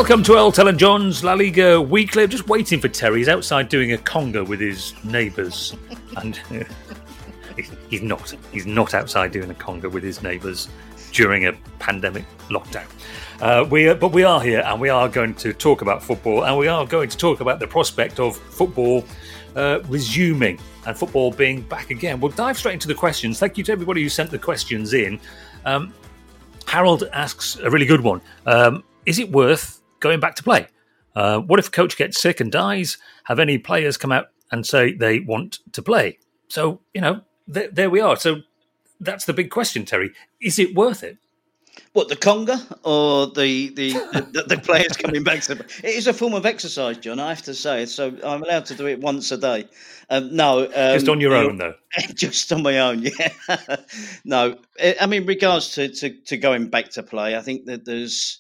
Welcome to Elton and John's La Liga Weekly. I'm just waiting for Terry. He's outside doing a conga with his neighbours. And he's not. He's not outside doing a conga with his neighbours during a pandemic lockdown. But we are here, and we are going to talk about football, and we are going to talk about the prospect of football resuming and football being back again. We'll dive straight into the questions. Thank you to everybody who sent the questions in. Harold asks a really good one. Is it worth going back to play? What if a coach gets sick and dies? Have any players come out and say they want to play? So, there we are. So that's the big question, Terry. Is it worth it? What, the conga or the players coming back? It is a form of exercise, John, I have to say. So I'm allowed to do it once a day. No. Just on your own, though? Just on my own, yeah. No. I mean, regards to going back to play, I think that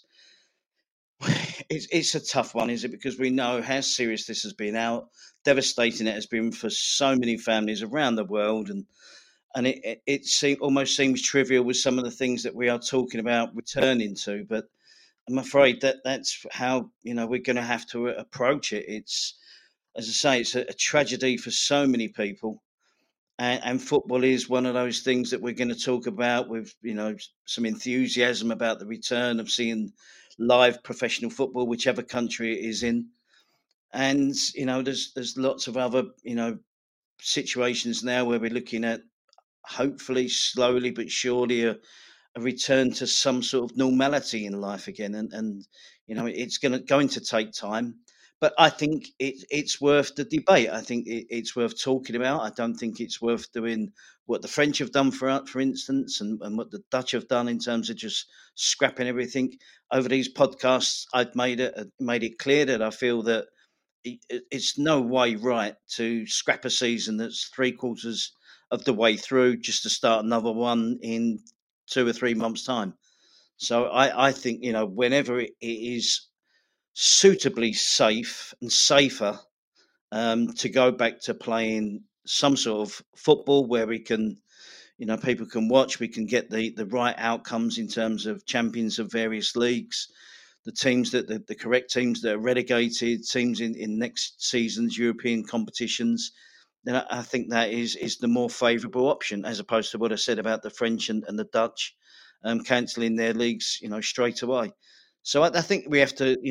it's a tough one, is it? Because we know how serious this has been, how devastating it has been for so many families around the world, and it almost seems trivial with some of the things that we are talking about returning to. But I'm afraid that's how we're going to have to approach it. It's, as I say, it's a tragedy for so many people, and football is one of those things that we're going to talk about with some enthusiasm about the return of seeing live professional football, whichever country it is in. And there's lots of other situations now where we're looking at, hopefully slowly but surely, a return to some sort of normality in life again. And it's going to take time, but I think it's worth the debate. I think it's worth talking about. I don't think it's worth doing what the French have done, for instance, and what the Dutch have done in terms of just scrapping everything. Over these podcasts, I've made it clear that I feel that it's no way right to scrap a season that's 3/4 of the way through just to start another one in 2 or 3 months' time. So I think whenever it is suitably safe and safer to go back to playing some sort of football where we can, people can watch, we can get the right outcomes in terms of champions of various leagues, the teams the correct teams that are relegated, teams in next season's European competitions, then I think that is the more favourable option, as opposed to what I said about the French and the Dutch cancelling their leagues, straight away. So I think we have to,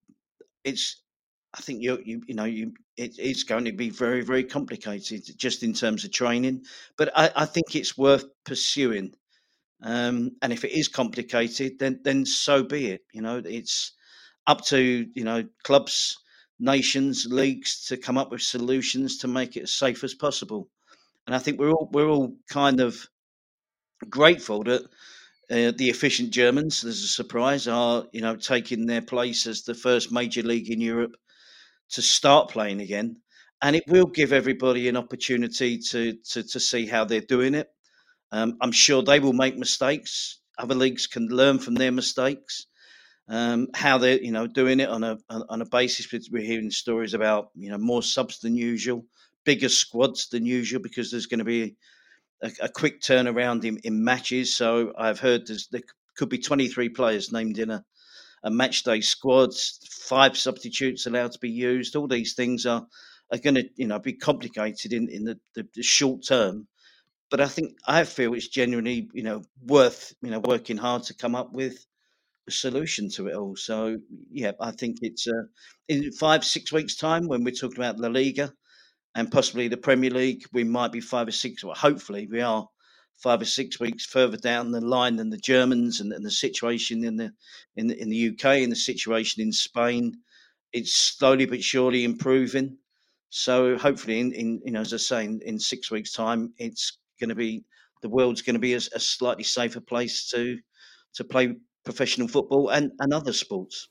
I think it's going to be very, very complicated just in terms of training, but I think it's worth pursuing. And if it is complicated, then so be it. It's up to clubs, nations, leagues to come up with solutions to make it as safe as possible. And I think we're all kind of grateful that the efficient Germans, there's a surprise, are taking their place as the first major league in Europe to start playing again, and it will give everybody an opportunity to see how they're doing it. I'm sure they will make mistakes. Other leagues can learn from their mistakes. How they're doing it on a basis. We're hearing stories about more subs than usual, bigger squads than usual, because there's going to be a quick turnaround in matches. So I've heard there could be 23 players named in a match day squad, 5 substitutes allowed to be used. All these things are going to be complicated in the short term. But I feel it's genuinely worth working hard to come up with a solution to it all. So yeah, I think it's in 5-6 weeks' time when we're talking about La Liga and possibly the Premier League, we might be 5 or 6. Well, hopefully we are 5 or 6 weeks further down the line than the Germans, and the situation in the UK and the situation in Spain, it's slowly but surely improving. So hopefully, in as I say, in 6 weeks' time, it's going to be the world's going to be a slightly safer place to play professional football and other sports.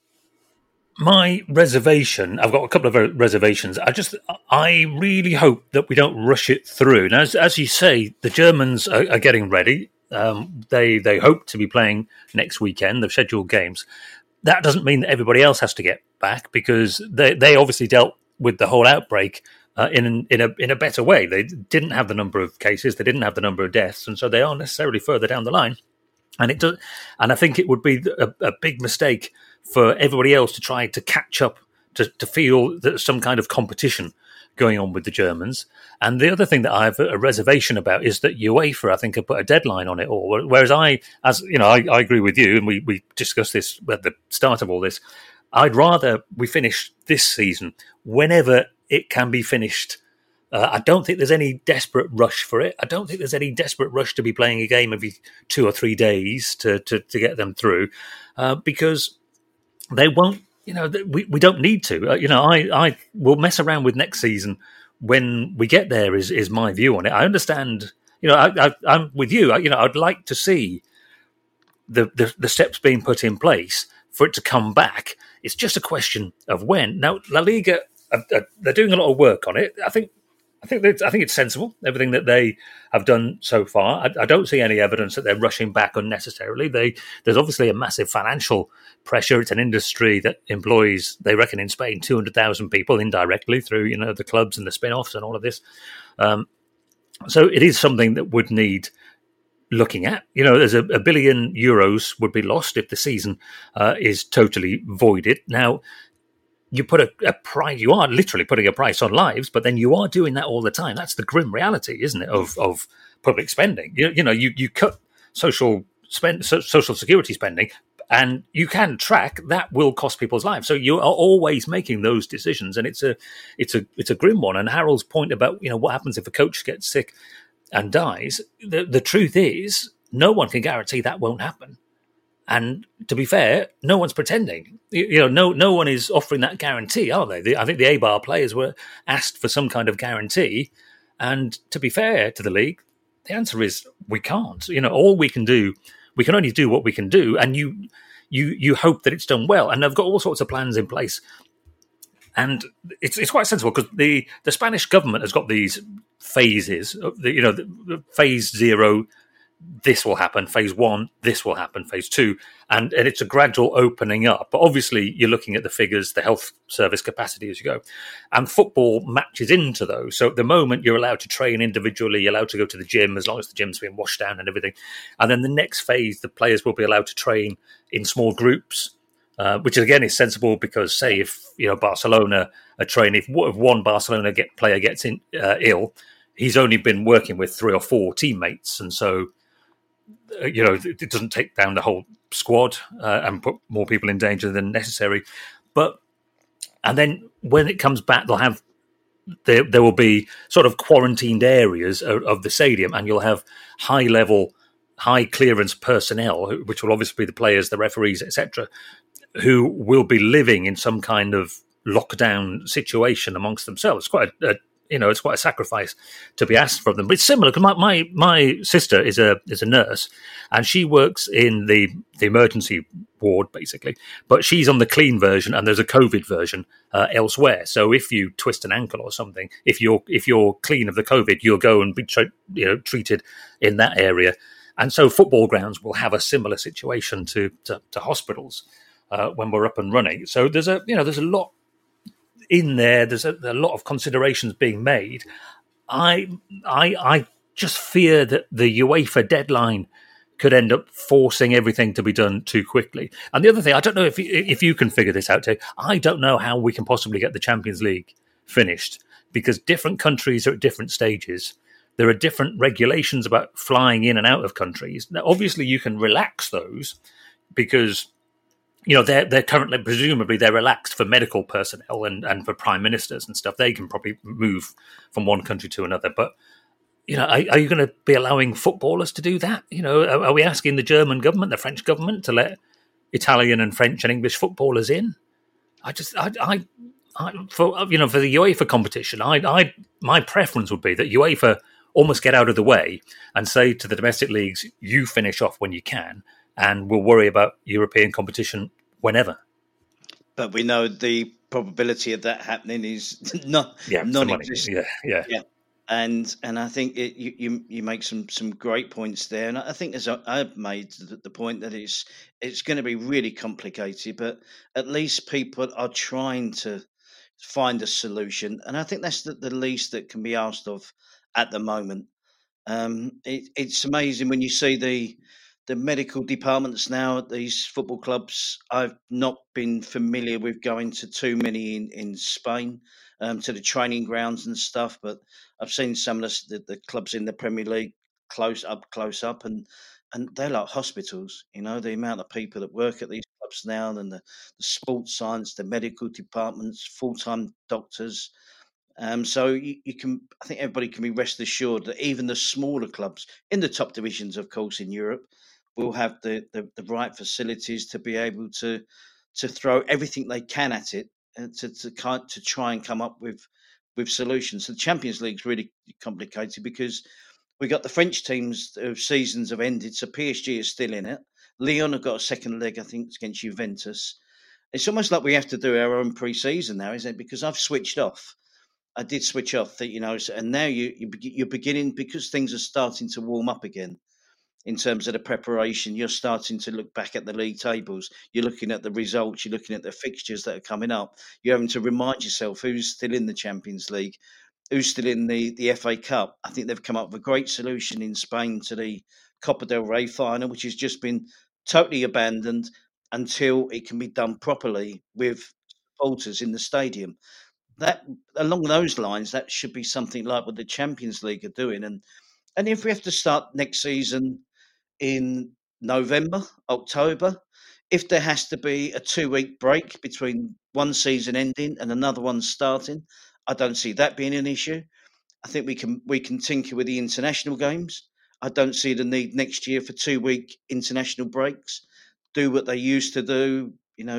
My reservation, I've got a couple of reservations. I really hope that we don't rush it through. Now, as you say, the Germans are getting ready. They hope to be playing next weekend. They've scheduled games. That doesn't mean that everybody else has to get back, because they obviously dealt with the whole outbreak in a better way. They didn't have the number of cases, they didn't have the number of deaths, and so they are necessarily further down the line. And I think it would be a big mistake for everybody else to try to catch up, to feel that there's some kind of competition going on with the Germans. And the other thing that I have a reservation about is that UEFA, I think, have put a deadline on it all. Whereas I agree with you, and we discussed this at the start of all this. I'd rather we finish this season whenever it can be finished. I don't think there's any desperate rush for it. I don't think there's any desperate rush to be playing a game every 2 or 3 days to get them through, because they won't. We don't need to. I will mess around with next season when we get there. Is my view on it. I understand. I'm with you. I'd like to see the steps being put in place for it to come back. It's just a question of when. Now, La Liga, they're doing a lot of work on it. I think it's sensible, everything that they have done so far. I don't see any evidence that they're rushing back unnecessarily. There's obviously a massive financial pressure. It's an industry that employs, they reckon in Spain, 200,000 people indirectly through the clubs and the spin-offs and all of this. So it is something that would need looking at. There's a €1 billion would be lost if the season is totally voided. Now, you put a price. You are literally putting a price on lives, but then you are doing that all the time. That's the grim reality, isn't it? Of public spending. You cut social security spending, and you can track that will cost people's lives. So you are always making those decisions, and it's a grim one. And Harold's point about what happens if a coach gets sick and dies. The truth is, no one can guarantee that won't happen. And to be fair, no one's pretending. No one is offering that guarantee, are they? I think the Eibar players were asked for some kind of guarantee. And to be fair to the league, the answer is we can't. All we can do, we can only do what we can do. And you hope that it's done well. And they've got all sorts of plans in place. And it's quite sensible because the Spanish government has got these phases. The phase 0. This will happen. Phase 1, this will happen. Phase 2, and it's a gradual opening up. But obviously, you're looking at the figures, the health service capacity as you go, and football matches into those. So at the moment, you're allowed to train individually, you're allowed to go to the gym as long as the gym's been washed down and everything. And then the next phase, the players will be allowed to train in small groups, which again is sensible because, say, if Barcelona are training, if one Barcelona player gets ill, he's only been working with 3 or 4 teammates, and so. It doesn't take down the whole squad and put more people in danger than necessary. And then when it comes back, there will be sort of quarantined areas of the stadium, and you'll have high clearance personnel, which will obviously be the players, the referees, etc., who will be living in some kind of lockdown situation amongst themselves. It's quite a sacrifice to be asked from them. But it's similar because my sister is a nurse, and she works in the emergency ward basically. But she's on the clean version, and there's a COVID version elsewhere. So if you twist an ankle or something, if you're clean of the COVID, you'll go and be treated in that area. And so football grounds will have a similar situation to hospitals when we're up and running. So there's a lot in there. There's a lot of considerations being made. I just fear that the UEFA deadline could end up forcing everything to be done too quickly. And the other thing, I don't know if you can figure this out, too. I don't know how we can possibly get the Champions League finished because different countries are at different stages. There are different regulations about flying in and out of countries. Now, obviously, you can relax those because they're currently, presumably, they're relaxed for medical personnel and for prime ministers and stuff. They can probably move from one country to another. But, are you going to be allowing footballers to do that? Are we asking the German government, the French government, to let Italian and French and English footballers in? For the UEFA competition, my preference would be that UEFA almost get out of the way and say to the domestic leagues, you finish off when you can, and we'll worry about European competition whenever. But we know the probability of that happening is non-existent. Yeah. And I think you make some great points there. And I think, as I've made the point, that it's going to be really complicated, but at least people are trying to find a solution. And I think that's the least that can be asked of at the moment. It's amazing when you see the medical departments now at these football clubs. I've not been familiar with going to too many in Spain, to the training grounds and stuff, but I've seen some of the clubs in the Premier League close up, and they're like hospitals. The amount of people that work at these clubs now, and the sports science, the medical departments, full time doctors. So you can, I think everybody can be rest assured that even the smaller clubs in the top divisions, of course, in Europe, will have the right facilities to be able to throw everything they can at it, and to try and come up with solutions. So the Champions League's really complicated because we got the French teams whose seasons have ended, so PSG is still in it. Lyon have got a second leg, I think, against Juventus. It's almost like we have to do our own pre-season now, isn't it? Because I've switched off. I did switch off, and now you're beginning, because things are starting to warm up again in terms of the preparation. You're starting to look back at the league tables. You're looking at the results. You're looking at the fixtures that are coming up. You're having to remind yourself who's still in the Champions League, who's still in the FA Cup. I think they've come up with a great solution in Spain to the Copa del Rey final, which has just been totally abandoned until it can be done properly with supporters in the stadium. That, along those lines, that should be something like what the Champions League are doing. And if we have to start next season in November, October, if there has to be a 2-week break between one season ending and another one starting, I don't see that being an issue. I think we can tinker with the international games. I don't see the need next year for 2-week international breaks. Do what they used to do,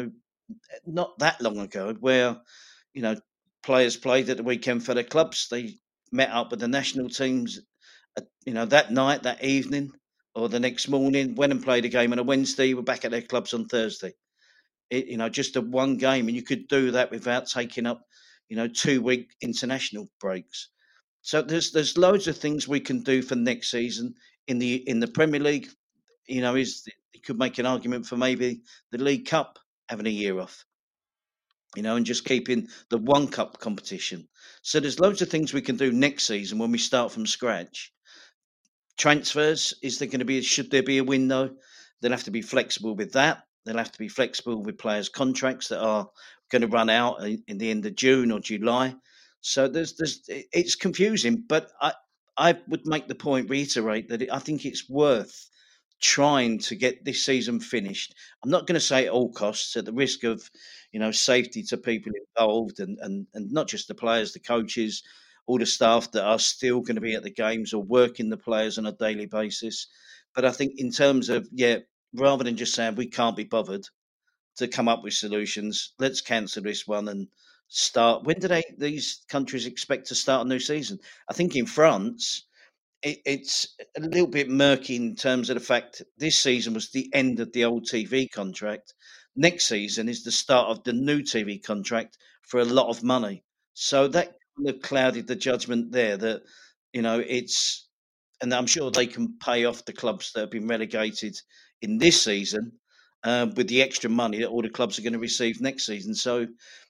not that long ago, where you know players played at the weekend for their clubs. They met up with the national teams, that night, that evening, or the next morning. Went and played a game on a Wednesday. Were back at their clubs on Thursday. Just a one game, and you could do that without taking up, 2-week international breaks. So there's loads of things we can do for next season in the Premier League. You could make an argument for maybe the League Cup having a year off, and just keeping the one cup competition. So there's loads of things we can do next season when we start from scratch. Transfers, should there be a window? They'll have to be flexible with that. They'll have to be flexible with players' contracts that are going to run out in the end of June or July. So it's confusing, but I would make the point, reiterate that I think it's worth trying to get this season finished. I'm not going to say at all costs, at the risk of, safety to people involved, and not just the players, the coaches, all the staff that are still going to be at the games or working the players on a daily basis. But I think in terms of, rather than just saying we can't be bothered to come up with solutions, let's cancel this one and start. When do these countries expect to start a new season? I think in France, it's a little bit murky in terms of the fact this season was the end of the old TV contract. Next season is the start of the new TV contract for a lot of money. So that kind of clouded the judgment there that, and I'm sure they can pay off the clubs that have been relegated in this season with the extra money that all the clubs are going to receive next season. So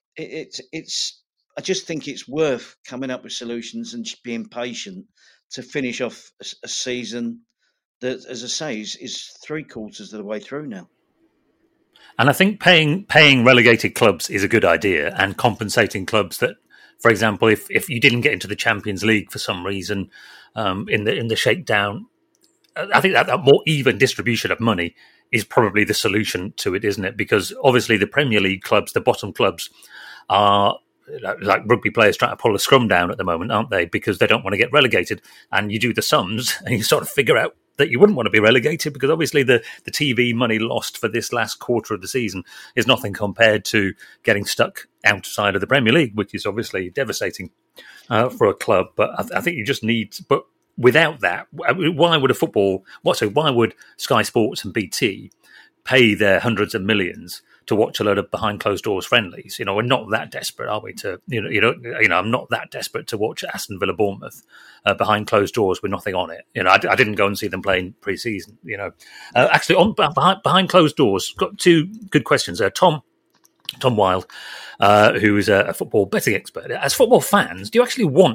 I just think it's worth coming up with solutions and just being patient to finish off a season that, as I say, is 3/4 of the way through now. And I think paying relegated clubs is a good idea, and compensating clubs that, for example, if you didn't get into the Champions League for some reason in the shakedown, I think that more even distribution of money is probably the solution to it, isn't it? Because obviously the Premier League clubs, the bottom clubs, are like rugby players trying to pull a scrum down at the moment, aren't they? Because they don't want to get relegated. And you do the sums and you sort of figure out that you wouldn't want to be relegated, because obviously the TV money lost for this last quarter of the season is nothing compared to getting stuck outside of the Premier League, which is obviously devastating for a club. But I think you just need... But without that, why would Sky Sports and BT pay their hundreds of millions to watch a load of behind closed doors friendlies? We're not that desperate, are we? I'm not that desperate to watch Aston Villa Bournemouth behind closed doors with nothing on it. I didn't go and see them playing pre-season. Actually, behind closed doors, got two good questions there. Tom Wilde, who is a football betting expert. As football fans, do you actually want to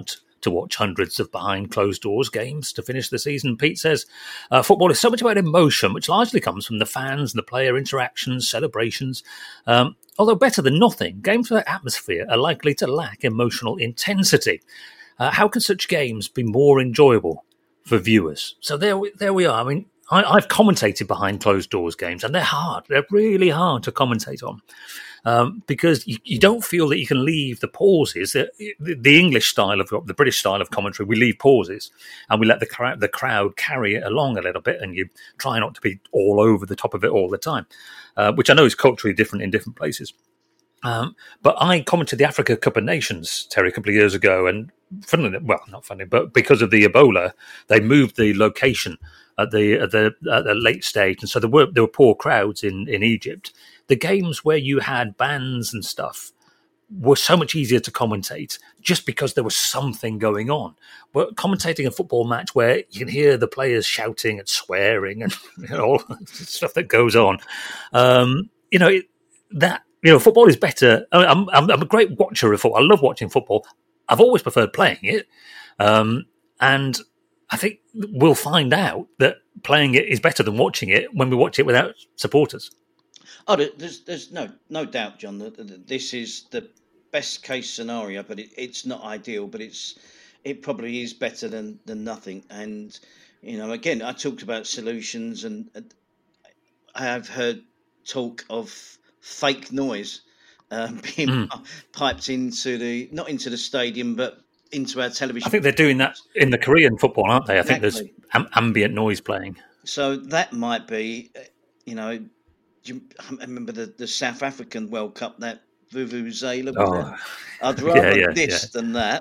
to watch hundreds of behind closed doors games to finish the season. Pete says football is so much about emotion, which largely comes from the fans and the player interactions, celebrations. Although better than nothing, games with atmosphere are likely to lack emotional intensity. How can such games be more enjoyable for viewers? So there we are. I mean, I've commentated behind closed doors games, and they're hard. They're really hard to commentate on because you don't feel that you can leave the pauses. The English style of the British style of commentary, we leave pauses and we let the crowd carry it along a little bit, and you try not to be all over the top of it all the time, which I know is culturally different in different places. But I commented the Africa Cup of Nations, Terry, a couple of years ago, and not funny, but because of the Ebola, they moved the location at the late stage, and so there were poor crowds in Egypt. The games where you had bands and stuff were so much easier to commentate just because there was something going on. But commentating a football match where you can hear the players shouting and swearing and all stuff that goes on, football is better. I'm a great watcher of football. I love watching football. I've always preferred playing it, and I think we'll find out that playing it is better than watching it when we watch it without supporters. Oh, there's no doubt, John, that this is the best case scenario, but it's not ideal. But it probably is better than nothing. And again, I talked about solutions, and I have heard talk of fake noise being piped not into the stadium, but into our television. I think they're doing that in the Korean football, aren't they? Exactly. I think there's ambient noise playing. So that might be, I remember the South African World Cup, that Vuvuzela. I'd rather this than that.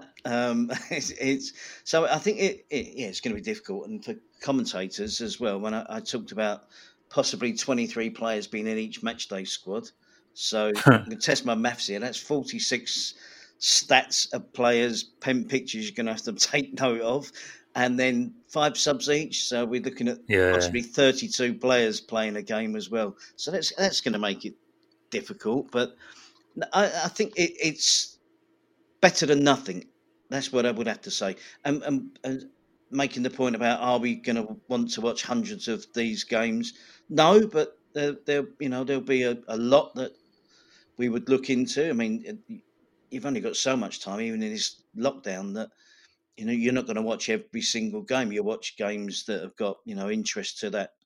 So I think it's going to be difficult, and for commentators as well. When I talked about possibly 23 players being in each matchday squad, so I'm going to test my maths here. That's 46 stats of players, pen pictures you're going to have to take note of, and then 5 subs each. So we're looking at possibly 32 players playing a game as well. So that's going to make it difficult. But I think it's better than nothing. That's what I would have to say. And making the point about, are we going to want to watch hundreds of these games? No, but there'll be a lot that we would look into. I mean, you've only got so much time, even in this lockdown, that you're not going to watch every single game. You watch games that have got interest to that.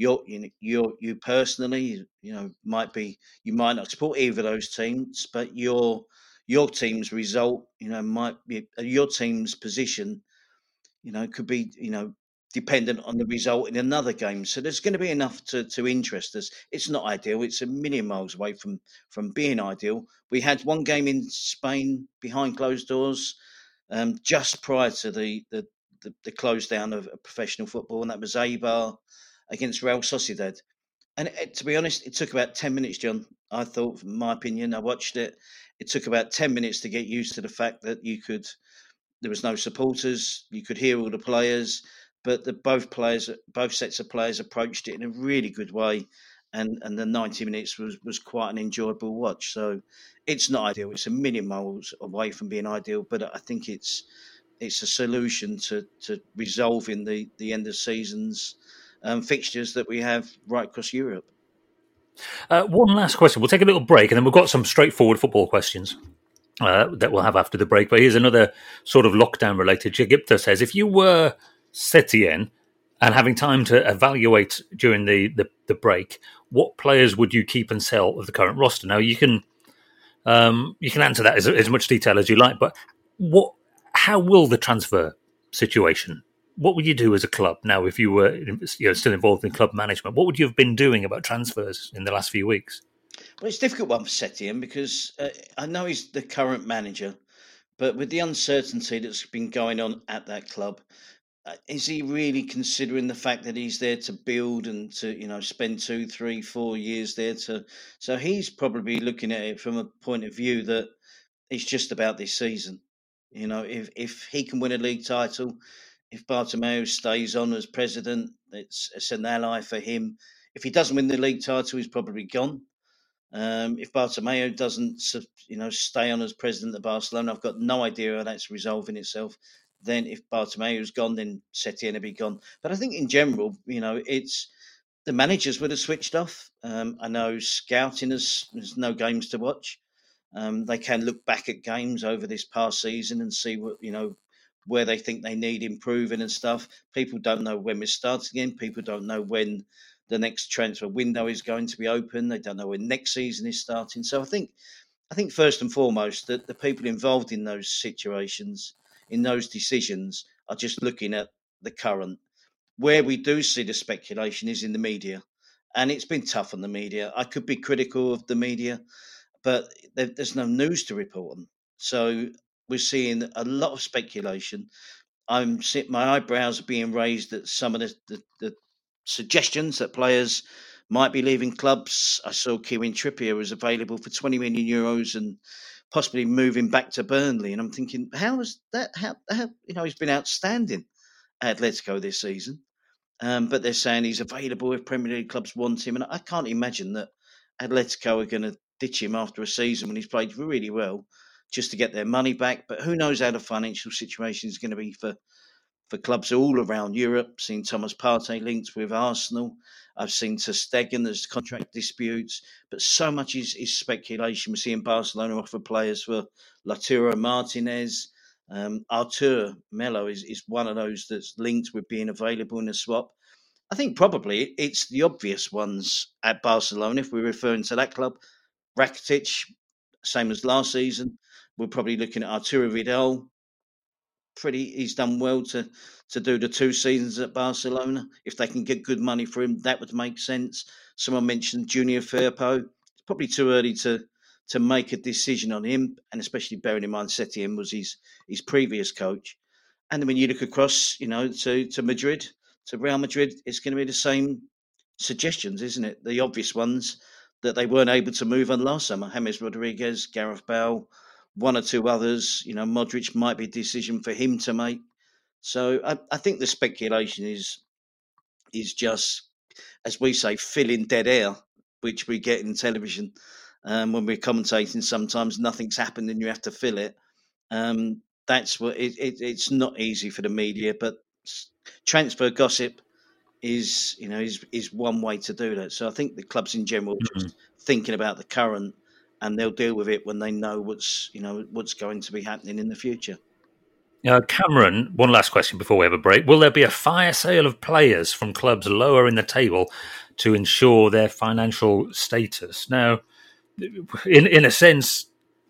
You personally, you might not support either of those teams, but your team's result, might be your team's position, could be dependent on the result in another game. So there's going to be enough to interest us. It's not ideal. It's a million miles away from being ideal. We had one game in Spain behind closed doors just prior to the close down of professional football, and that was Eibar against Real Sociedad. And to be honest, it took about 10 minutes, John. I thought, from my opinion, I watched it. It took about 10 minutes to get used to the fact that there was no supporters. You could hear all the players, but both sets of players approached it in a really good way, and the 90 minutes was quite an enjoyable watch. So it's not ideal. It's a million miles away from being ideal, but I think it's a solution to resolving the end of seasons fixtures that we have right across Europe. One last question. We'll take a little break, and then we've got some straightforward football questions that we'll have after the break. But here's another sort of lockdown-related. Jagipta says, if you were Setien and having time to evaluate during the break, what players would you keep and sell of the current roster? Now, you can answer that as much detail as you like, but how will the transfer situation, what would you do as a club now if you were still involved in club management? What would you have been doing about transfers in the last few weeks? Well, it's a difficult one for Setien because I know he's the current manager, but with the uncertainty that's been going on at that club, is he really considering the fact that he's there to build and to spend 2, 3, 4 years there so he's probably looking at it from a point of view that it's just about this season. If he can win a league title, if Bartomeu stays on as president, it's an ally for him. If he doesn't win the league title, he's probably gone. If Bartomeu doesn't stay on as president of Barcelona, I've got no idea how that's resolving itself. then if Bartomeu's gone, then Setien will be gone. But I think in general, it's the managers would have switched off. I know scouting there's no games to watch. They can look back at games over this past season and see what where they think they need improving and stuff. People don't know when we're starting again. People don't know when the next transfer window is going to be open. They don't know when next season is starting. So I think first and foremost that the people involved in those situations, in those decisions, are just looking at the current. Where we do see the speculation is in the media, and it's been tough on the media. I could be critical of the media, but there's no news to report on. So we're seeing a lot of speculation. My eyebrows are being raised at some of the suggestions that players might be leaving clubs. I saw Kieran Trippier was available for 20 million euros and possibly moving back to Burnley. And I'm thinking, how is that? How he's been outstanding at Atletico this season. But they're saying he's available if Premier League clubs want him. And I can't imagine that Atletico are going to ditch him after a season when he's played really well just to get their money back. But who knows how the financial situation is going to be for clubs all around Europe. Seen Thomas Partey linked with Arsenal. I've seen Ter Stegen, there's contract disputes, but so much is speculation. We're seeing Barcelona offer players for Lautaro Martinez. Artur Melo is one of those that's linked with being available in a swap. I think probably it's the obvious ones at Barcelona, if we're referring to that club. Rakitic, same as last season. We're probably looking at Arturo Vidal. He's done well to do the 2 seasons at Barcelona. If they can get good money for him, that would make sense. Someone mentioned Junior Firpo. It's probably too early to make a decision on him, and especially bearing in mind Setien was his previous coach. And then when you look across, to Madrid, to Real Madrid, it's going to be the same suggestions, isn't it? The obvious ones that they weren't able to move on last summer. James Rodriguez, Gareth Bale, one or two others. Modric might be a decision for him to make. So I think the speculation is just, as we say, filling dead air, which we get in television when we're commentating. Sometimes nothing's happened and you have to fill it. That's what it's not easy for the media, but transfer gossip is one way to do that. So I think the clubs in general are just thinking about the current, and they'll deal with it when they know what's going to be happening in the future. Cameron, one last question before we have a break. Will there be a fire sale of players from clubs lower in the table to ensure their financial status? Now, in a sense,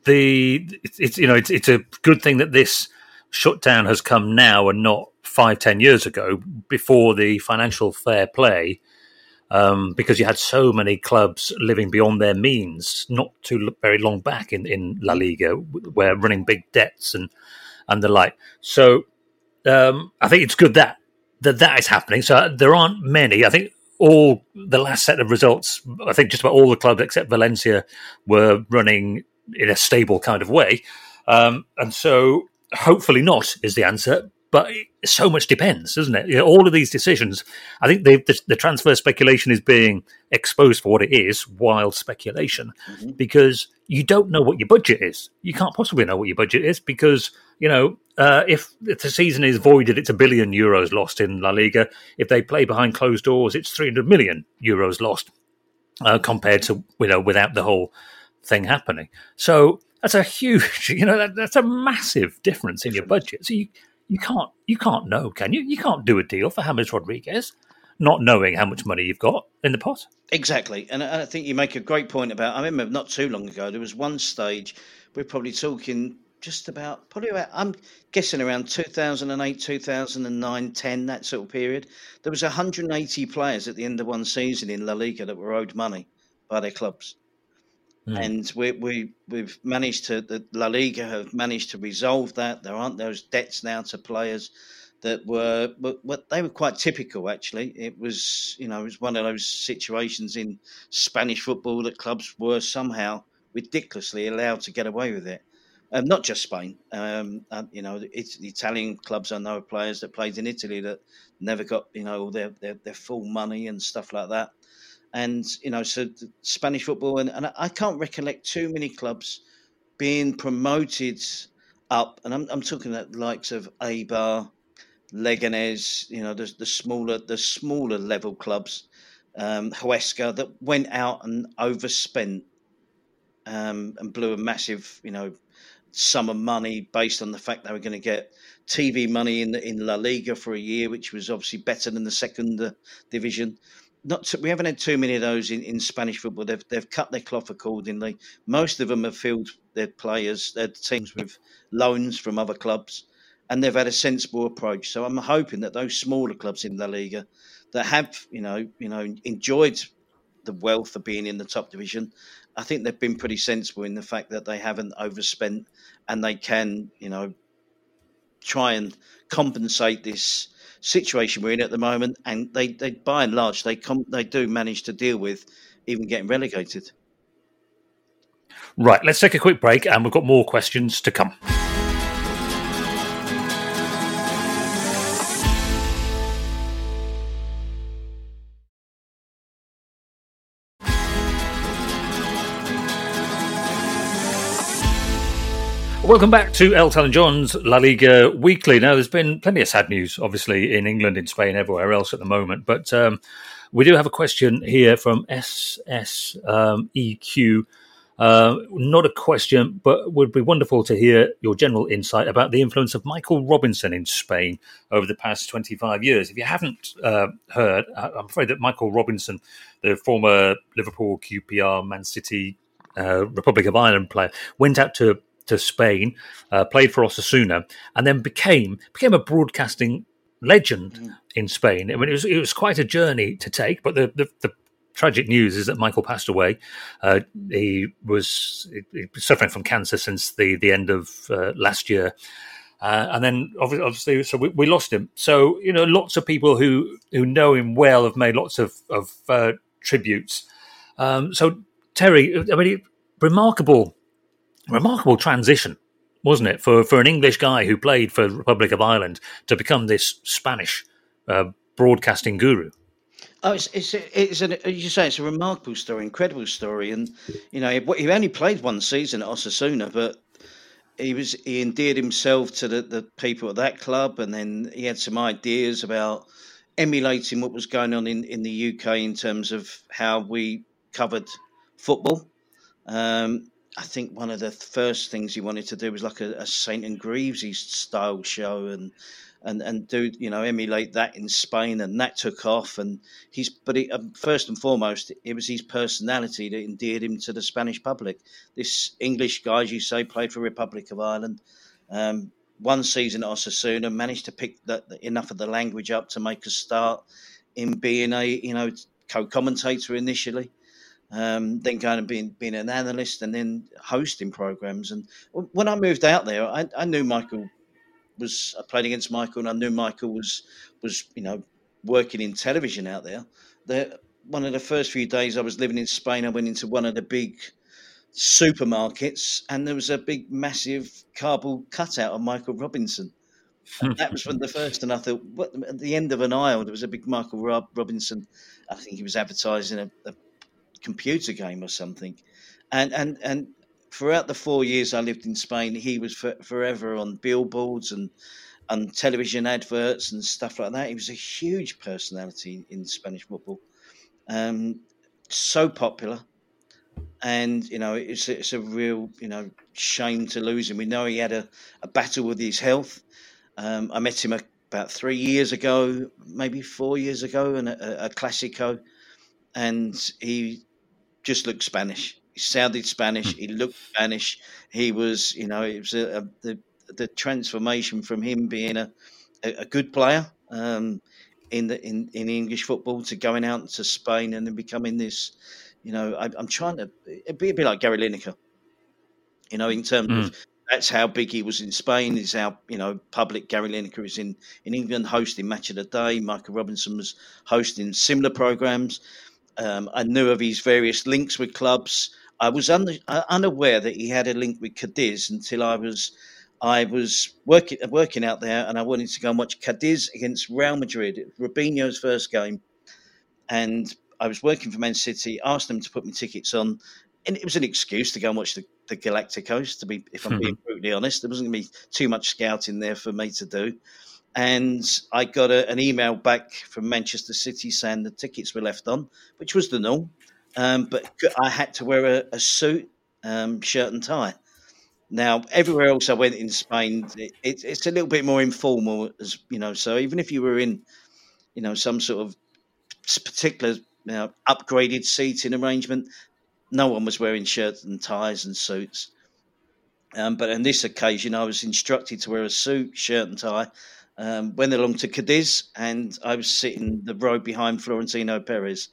it's a good thing that this shutdown has come now and not 5-10 years ago, before the financial fair play, because you had so many clubs living beyond their means not too very long back in La Liga, where running big debts and the like. So I think it's good that is happening. So there aren't many. I think all the last set of results, I think just about all the clubs except Valencia were running in a stable kind of way. And so hopefully not is the answer. But so much depends, doesn't it? All of these decisions, I think the transfer speculation is being exposed for what it is, wild speculation, because you don't know what your budget is. You can't possibly know what your budget is because, if the season is voided, it's €1 billion lost in La Liga. If they play behind closed doors, it's €300 million lost compared to, without the whole thing happening. So that's a huge, that's a massive difference in your budget. So you can't know, can you? You can't do a deal for James Rodriguez not knowing how much money you've got in the pot. Exactly. And I think you make a great point about, I remember not too long ago, there was one stage, we're probably talking I'm guessing around 2008, 2009, 10, that sort of period. There was 180 players at the end of one season in La Liga that were owed money by their clubs. And we've managed to, the La Liga have managed to resolve that. There aren't those debts now to players that they were quite typical, actually. It was one of those situations in Spanish football that clubs were somehow ridiculously allowed to get away with it. Not just Spain. It's the Italian clubs. I know of players that played in Italy that never got their full money and stuff like that. And, so Spanish football, and I can't recollect too many clubs being promoted up, and I'm talking about the likes of Eibar, Leganés, the smaller level clubs, Huesca, that went out and overspent, and blew a massive, sum of money based on the fact they were going to get TV money in La Liga for a year, which was obviously better than the second division. We haven't had too many of those in Spanish football. They've cut their cloth accordingly. Most of them have filled their teams with loans from other clubs, and they've had a sensible approach. So I'm hoping that those smaller clubs in La Liga that have enjoyed the wealth of being in the top division, I think they've been pretty sensible in the fact that they haven't overspent, and they can, try and compensate this situation we're in at the moment. And they by and large, they do manage to deal with even getting relegated. Right, let's take a quick break, and we've got more questions to come. Welcome back to El Tal and John's La Liga Weekly. Now, there's been plenty of sad news, obviously, in England, in Spain, everywhere else at the moment. But we do have a question here from SSEQ. Not a question, but would be wonderful to hear your general insight about the influence of Michael Robinson in Spain over the past 25 years. If you haven't heard, I'm afraid that Michael Robinson, the former Liverpool, QPR, Man City, Republic of Ireland player, went out to Spain, played for Osasuna, and then became a broadcasting legend in Spain. I mean, it was quite a journey to take, but the tragic news is that Michael passed away. He was suffering from cancer since the end of last year. And then obviously, so we lost him. So, lots of people who know him well have made lots of tributes. So, Terry, I mean, remarkable transition, wasn't it, for an English guy who played for the Republic of Ireland to become this Spanish broadcasting guru? Oh, as you say, it's a remarkable story, incredible story, and he only played one season at Osasuna, but he endeared himself to the people at that club, and then he had some ideas about emulating what was going on in the UK in terms of how we covered football. I think one of the first things he wanted to do was like a Saint and Greavesy style show, and do emulate that in Spain, and that took off. And first and foremost, it was his personality that endeared him to the Spanish public. This English guy, as you say, played for Republic of Ireland. One season at Osasuna, managed to pick enough of the language up to make a start in being a co-commentator initially. Then going and being an analyst, and then hosting programs. And when I moved out there, I knew Michael I played against Michael, and I knew Michael was working in television out there. One of the first few days I was living in Spain, I went into one of the big supermarkets, and there was a big, massive cardboard cutout of Michael Robinson. And that was the first, and I thought, at the end of an aisle, there was a big Michael Robinson. I think he was advertising a computer game or something, and throughout the 4 years I lived in Spain, he was forever on billboards and television adverts and stuff like that. He was a huge personality in Spanish football, so popular, and it's a real shame to lose him. We know he had a battle with his health. I met him about 3 years ago, maybe 4 years ago, in a Clásico, and he just looked Spanish. He sounded Spanish. He looked Spanish. He was, it was the transformation from him being a good player in English football to going out to Spain and then becoming this. I'm trying to be a bit like Gary Lineker. In terms of that's how big he was in Spain. Is how public Gary Lineker is in England, hosting Match of the Day. Michael Robinson was hosting similar programs. I knew of his various links with clubs. I was unaware that he had a link with Cadiz until I was working out there, and I wanted to go and watch Cadiz against Real Madrid. It was Robinho's first game, and I was working for Man City. Asked them to put me tickets on, and it was an excuse to go and watch the the Galacticos. If I'm being brutally honest, there wasn't going to be too much scouting there for me to do. And I got an email back from Manchester City saying the tickets were left on, which was the norm. But I had to wear a suit, shirt and tie. Now, everywhere else I went in Spain, it's a little bit more informal, as you know. So even if you were in, some sort of particular, upgraded seating arrangement, no one was wearing shirts and ties and suits. But on this occasion, I was instructed to wear a suit, shirt and tie. Went along to Cadiz, and I was sitting the row behind Florentino Perez.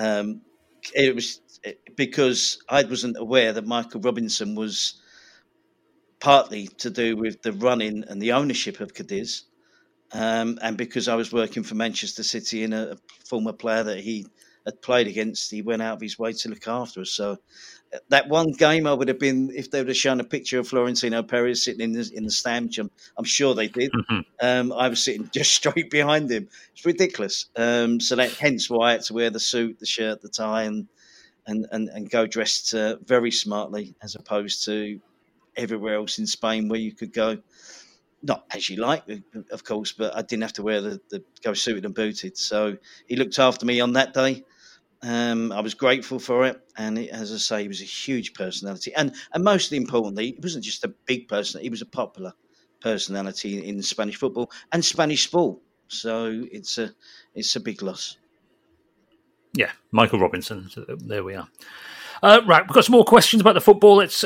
It was because I wasn't aware that Michael Robinson was partly to do with the running and the ownership of Cadiz, and because I was working for Manchester City and a former player that he had played against, he went out of his way to look after us. So that one game, I would have been, if they would have shown a picture of Florentino Perez sitting in the stand, which I'm sure they did. I was sitting just straight behind him. It's ridiculous. So hence why I had to wear the suit, the shirt, the tie, and go dressed very smartly, as opposed to everywhere else in Spain where you could go not as you like, of course, but I didn't have to wear the go suited and booted. So he looked after me on that day. I was grateful for it, and as I say, he was a huge personality, and most importantly, he wasn't just a big person; he was a popular personality in Spanish football and Spanish sport. So it's a big loss. Yeah, Michael Robinson. So there we are. Right, we've got some more questions about the football. Let's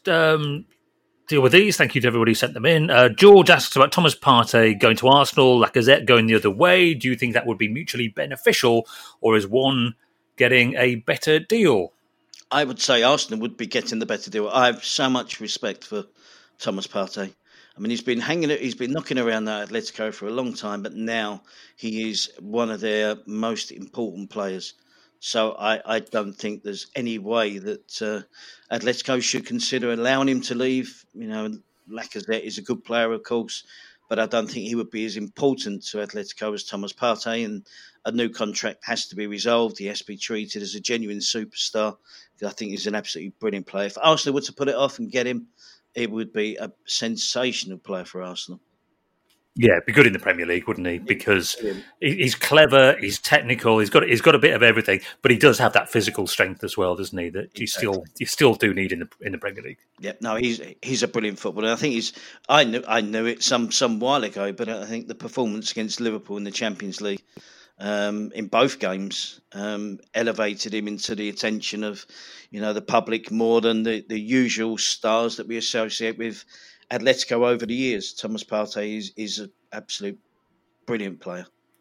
deal with these. Thank you to everybody who sent them in. George asks about Thomas Partey going to Arsenal, Lacazette going the other way. Do you think that would be mutually beneficial, or is one getting a better deal? I would say Arsenal would be getting the better deal. I have so much respect for Thomas Partey. I mean, he's been knocking around that Atletico for a long time, but now he is one of their most important players. So I don't think there's any way that Atletico should consider allowing him to leave. Lacazette is a good player, of course, but I don't think he would be as important to Atletico as Thomas Partey, and a new contract has to be resolved. He has to be treated as a genuine superstar. I think he's an absolutely brilliant player. If Arsenal were to put it off and get him, it would be a sensational player for Arsenal. Yeah, it'd be good in the Premier League, wouldn't he? Because he's clever, he's technical, he's got a bit of everything, but he does have that physical strength as well, doesn't he? That you still do need in the Premier League. Yeah, no, he's a brilliant footballer. I think I knew it some while ago, but I think the performance against Liverpool in the Champions League, in both games, elevated him into the attention of the public more than the usual stars that we associate with Atletico over the years. Thomas Partey is an absolute brilliant player.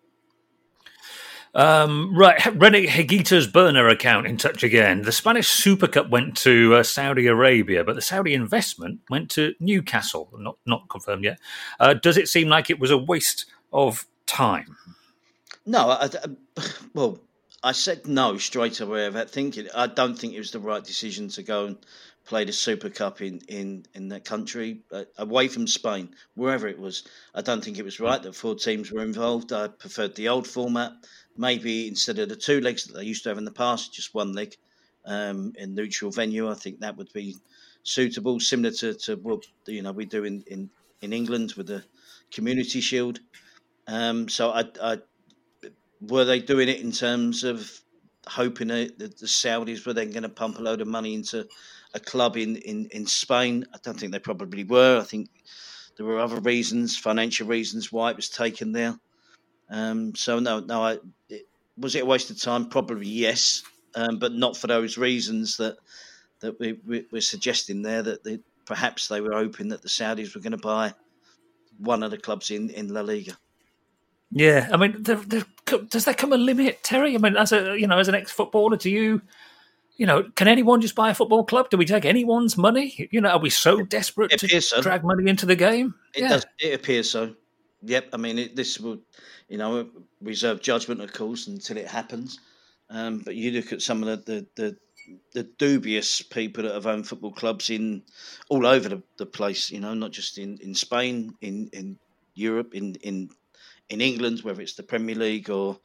Right, Rennick Higuita's burner account in touch again. The Spanish Super Cup went to Saudi Arabia, but the Saudi investment went to Newcastle. Not confirmed yet. Does it seem like it was a waste of time? No, well, I said no straight away about thinking. I don't think it was the right decision to go and play the Super Cup in that country, away from Spain, wherever it was. I don't think it was right that 4 teams were involved. I preferred the old format. Maybe instead of the 2 legs that they used to have in the past, just 1 leg in neutral venue. I think that would be suitable, similar to what we do in England with the Community Shield. So I were they doing it in terms of hoping that the Saudis were then going to pump a load of money into a club in Spain? I don't think they probably were. I think there were other reasons, financial reasons, why it was taken there. So no. Was it a waste of time? Probably yes, but not for those reasons that we're suggesting there. That perhaps they were hoping that the Saudis were going to buy one of the clubs in La Liga. Yeah, I mean, does there come a limit, Terry? I mean, as an ex-footballer, do you can anyone just buy a football club? Do we take anyone's money? Are we so desperate to drag money into the game? It appears so. Yep. I mean, this will, reserve judgment, of course, until it happens. But you look at some of the dubious people that have owned football clubs in all over the place. Not just in Spain, in Europe, in England, whether it's the Premier League or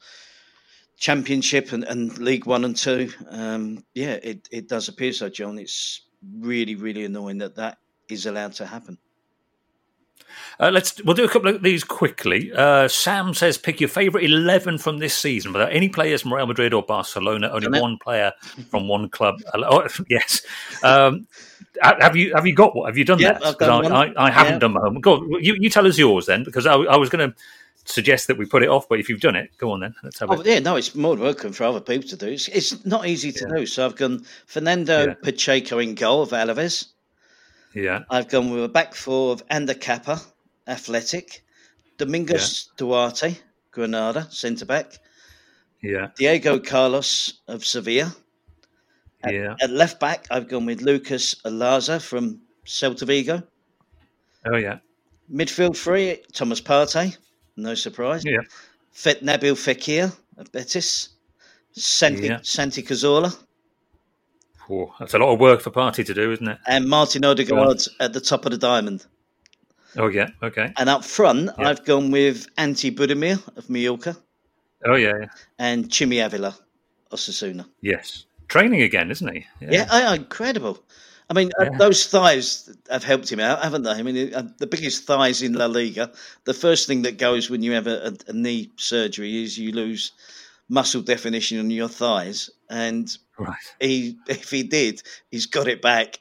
Championship and League 1 and 2. It does appear so, John. It's really, really annoying that is allowed to happen. We'll do a couple of these quickly. Sam says, pick your favourite 11 from this season without any players from Real Madrid or Barcelona. Only one player from one club. Oh, yes. Have you got what? Have you done that? I've done one. I haven't done my own. Go on, you tell us yours then, because I was going to suggest that we put it off, but if you've done it, go on then. Let's have it. Yeah, no, it's more than welcome for other people to do. It's not easy to do. So I've gone Fernando Pacheco in goal of Alaves. Yeah. I've gone with a back four of Ander Kappa, Athletic. Domingos Duarte, Granada, centre back. Yeah. Diego Carlos of Sevilla. At left back, I've gone with Lucas Alaza from Celta Vigo. Oh, yeah. Midfield three, Thomas Partey. No surprise. Yeah. Nabil Fekir of Betis. Santi Cazorla. Oh, that's a lot of work for Partey to do, isn't it? And Martin Odegaard at the top of the diamond. Oh, yeah. Okay. And up front, I've gone with Ante Budimir of Mallorca. Oh, yeah. And Chimi Avila, Osasuna. Yes. Training again, isn't he? Yeah, incredible. I mean, those thighs have helped him out, haven't they? I mean, the biggest thighs in La Liga. The first thing that goes when you have a knee surgery is you lose muscle definition on your thighs. And if he did, he's got it back.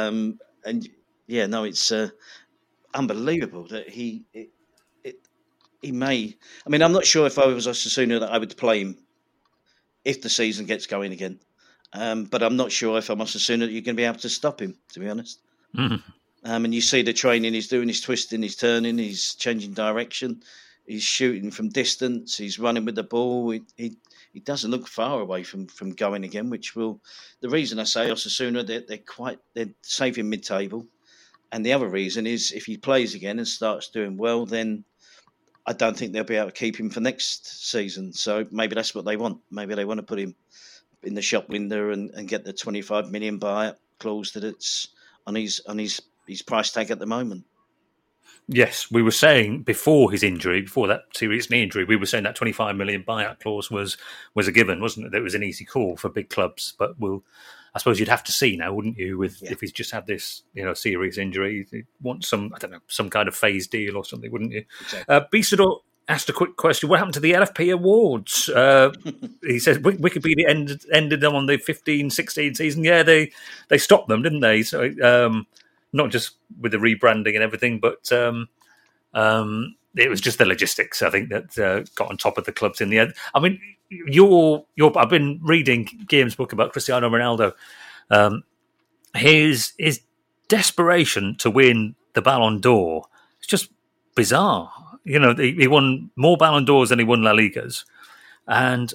It's unbelievable that he may. I mean, I'm not sure if I was Osasuna that I would play him if the season gets going again. But I'm not sure if I'm Osasuna that you're going to be able to stop him, to be honest. Mm-hmm. And you see the training he's doing, he's twisting, he's turning, he's changing direction, he's shooting from distance, he's running with the ball. He doesn't look far away from going again, which will. The reason I say Osasuna, they're safe in mid-table. And the other reason is if he plays again and starts doing well, then I don't think they'll be able to keep him for next season. So maybe that's what they want. Maybe they want to put him in the shop window and get the 25 million buyout clause that it's on his price tag at the moment. Yes, we were saying before his injury, before that serious knee injury, we were saying that 25 million buyout clause was a given, wasn't it? That it was an easy call for big clubs, but I suppose you'd have to see now, wouldn't you? If he's just had this, serious injury, you'd want some kind of phase deal or something, wouldn't you? Exactly. Bisador asked a quick question. What happened to the LFP awards? He says Wikipedia ended them on the 15-16 season. Yeah, they stopped them, didn't they? So not just with the rebranding and everything, but it was just the logistics, I think, that got on top of the clubs in the end. I mean, I've been reading Guillaume's book about Cristiano Ronaldo. His desperation to win the Ballon d'Or is just bizarre. He won more Ballon d'Ors than he won La Ligas, and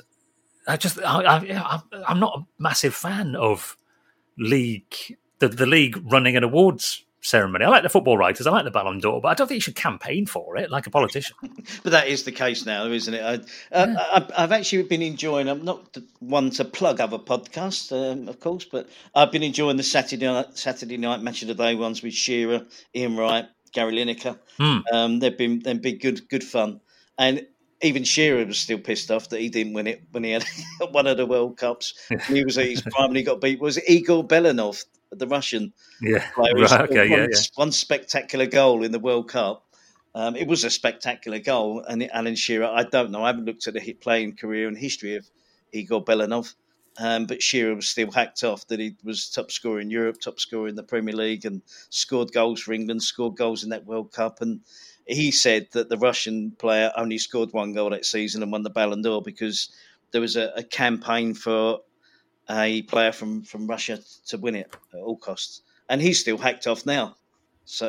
I'm not a massive fan of the league running an awards ceremony. I like the football writers, I like the Ballon d'Or, but I don't think you should campaign for it like a politician. But that is the case now, isn't it? I've actually been enjoying. I'm not one to plug other podcasts, of course, but I've been enjoying the Saturday night match of the day ones with Shearer, Ian Wright, Gary Lineker. They've been good fun, and even Shearer was still pissed off that he didn't win it when he had one of the World Cups. He was at his prime and he got beat. Was it Igor Belanov, the Russian player? One spectacular goal in the World Cup. It was a spectacular goal, and Alan Shearer. I don't know. I haven't looked at the playing career and history of Igor Belanov. But Shearer was still hacked off that he was top scorer in Europe, top scorer in the Premier League, and scored goals for England, scored goals in that World Cup. And he said that the Russian player only scored one goal that season and won the Ballon d'Or because there was a campaign for a player from Russia to win it at all costs. And he's still hacked off now. So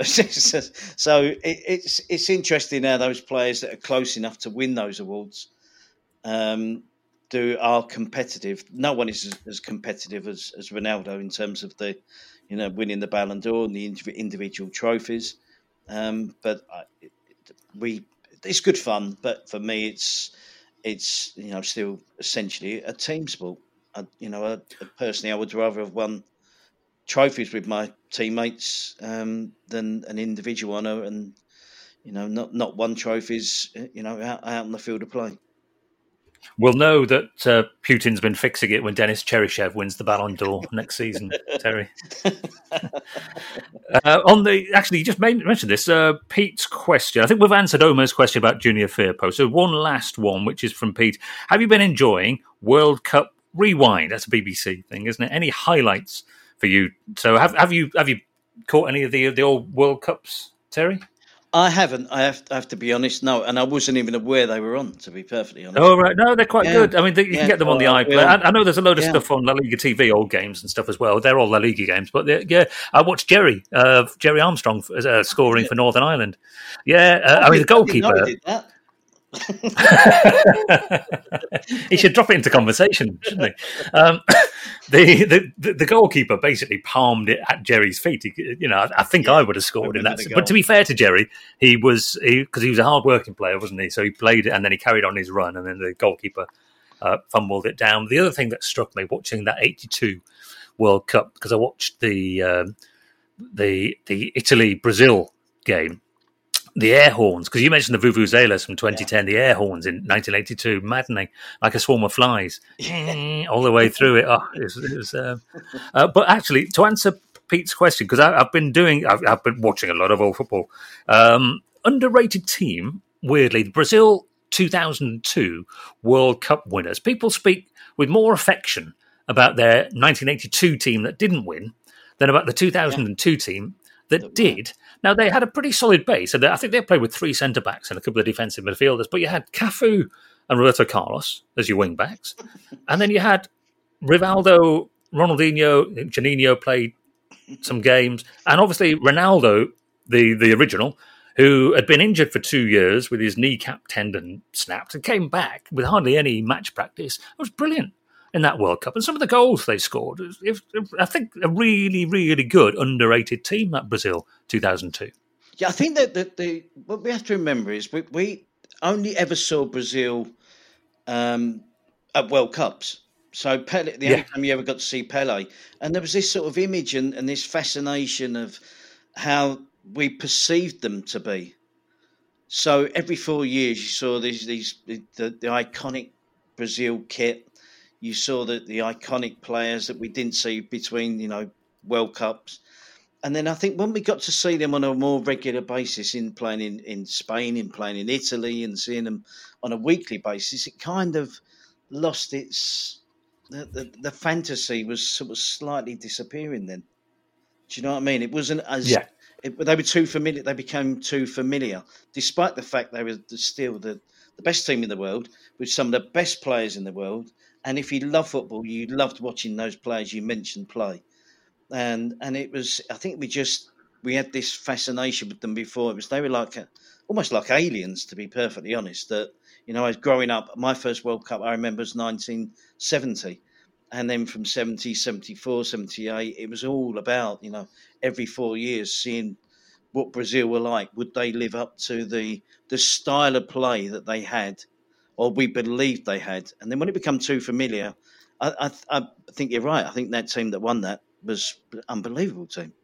it's interesting how those players that are close enough to win those awards are competitive. No one is as competitive as Ronaldo in terms of the, winning the Ballon d'Or and the individual trophies. But it's good fun. But for me, it's still essentially a team sport. Personally, I would rather have won trophies with my teammates than an individual honour, and not won trophies out on the field of play. We'll know that Putin's been fixing it when Denis Cheryshev wins the Ballon d'Or next season, Terry. You just mentioned this. Pete's question. I think we've answered Omar's question about Junior Firpo. So one last one, which is from Pete. Have you been enjoying World Cup Rewind? That's a BBC thing, isn't it? Any highlights for you? So have you caught any of the old World Cups, Terry? I haven't. I have to be honest. No, and I wasn't even aware they were on. To be perfectly honest. Oh right, no, they're quite good. I mean, you can get them on the iPlayer. I know there's a load of stuff on La Liga TV, old games and stuff as well. They're all La Liga games, but I watched Jerry Armstrong scoring for Northern Ireland. I mean the goalkeeper. He should drop it into conversation, shouldn't he? The goalkeeper basically palmed it at Jerry's feet. I think I would have scored in that. But to be fair to Jerry, because he was a hard-working player, wasn't he? So he played it and then he carried on his run, and then the goalkeeper fumbled it down. The other thing that struck me watching that '82 World Cup, because I watched the Italy-Brazil game. The air horns, because you mentioned the Vuvuzelas from 2010, the air horns in 1982, maddening, like a swarm of flies, all the way through it. But actually, to answer Pete's question, because I've been watching a lot of old football. Underrated team, weirdly, the Brazil 2002 World Cup winners. People speak with more affection about their 1982 team that didn't win than about the 2002 team that did. Now, they had a pretty solid base. I think they played with 3 centre-backs and a couple of defensive midfielders, but you had Cafu and Roberto Carlos as your wing-backs. And then you had Rivaldo, Ronaldinho, Juninho played some games, and obviously Ronaldo, the original, who had been injured for 2 years with his kneecap tendon snapped and came back with hardly any match practice. It was brilliant in that World Cup. And some of the goals they scored, I think a really, really good, underrated team, that Brazil 2002. Yeah, I think that what we have to remember is we only ever saw Brazil at World Cups. So Pele, the only time you ever got to see Pele. And there was this sort of image and this fascination of how we perceived them to be. So every 4 years you saw the iconic Brazil kit. You saw the iconic players that we didn't see between, World Cups. And then I think when we got to see them on a more regular basis in playing in Spain, in playing in Italy and seeing them on a weekly basis, it kind of lost the fantasy was sort of slightly disappearing then. Do you know what I mean? It wasn't as... Yeah. They were too familiar. They became too familiar, despite the fact they were still the best team in the world with some of the best players in the world. And if you love football, you loved watching those players you mentioned play. And it was, I think we had this fascination with them before. They were almost like aliens, to be perfectly honest. That, I was growing up, my first World Cup I remember was 1970. And then from 70, 74, 78, it was all about, every 4 years seeing what Brazil were like. Would they live up to the style of play that they had? Or we believed they had. And then when it became too familiar, I think you're right. I think that team that won that was an unbelievable team.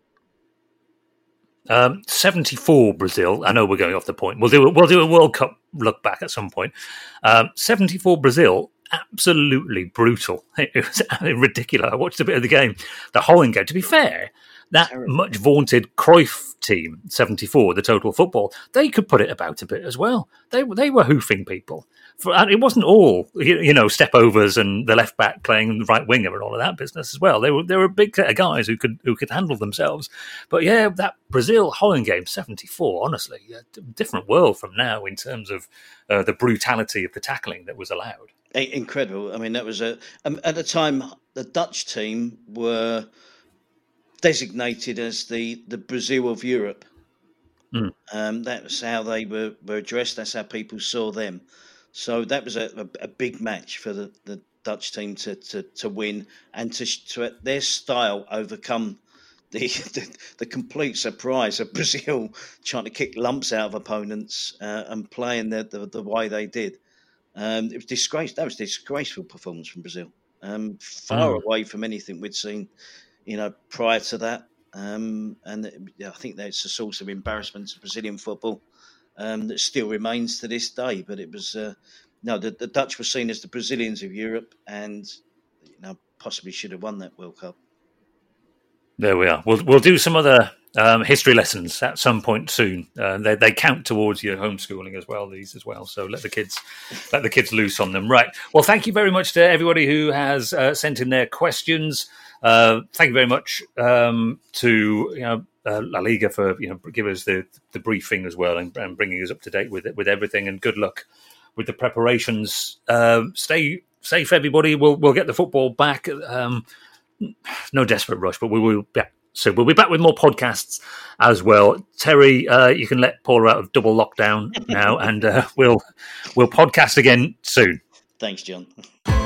74 Brazil. I know we're going off the point. We'll do a World Cup look back at some point. 74 Brazil, absolutely brutal. It was ridiculous. I watched a bit of the game, the Holland game. To be fair, that much vaunted Cruyff team, 74, the Total Football, they could put it about a bit as well. They were hoofing people. And it wasn't all, step overs and the left back playing the right winger and all of that business as well. They were a big set of guys who could handle themselves. But yeah, that Brazil Holland game, 74, honestly, a different world from now in terms of the brutality of the tackling that was allowed. Incredible. I mean, that was at the time the Dutch team were designated as the Brazil of Europe. That was how they were addressed. That's how people saw them. So that was a big match for the Dutch team to win and to their style overcome the complete surprise of Brazil trying to kick lumps out of opponents and playing the way they did. It was disgrace. That was a disgraceful performance from Brazil. Far away from anything we'd seen, prior to that. I think that's a source of embarrassment to Brazilian football that still remains to this day. But it was no, the Dutch were seen as the Brazilians of Europe, and possibly should have won that World Cup. There we are. We'll do some other history lessons at some point soon. They count towards your homeschooling as well. These as well. So let the kids loose on them. Right. Well, thank you very much to everybody who has sent in their questions. Thank you very much to La Liga for giving us the briefing as well and bringing us up to date with everything. And good luck with the preparations. Stay safe, everybody. We'll get the football back. No desperate rush, but we will be back. So we'll be back with more podcasts as well. Terry, you can let Paula out of double lockdown now, and we'll podcast again soon. Thanks, John.